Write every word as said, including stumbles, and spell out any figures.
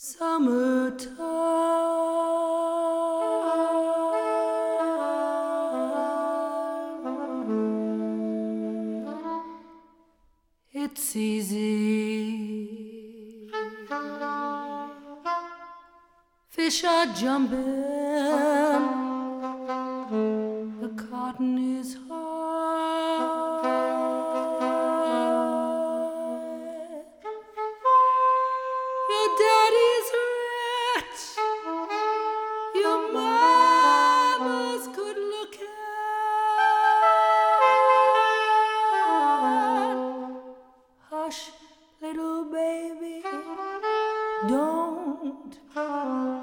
Summertime, it's easy. Fish are jumping, the cotton is high. Your daddy's rich, your mama's good looking. Hush, little baby, don't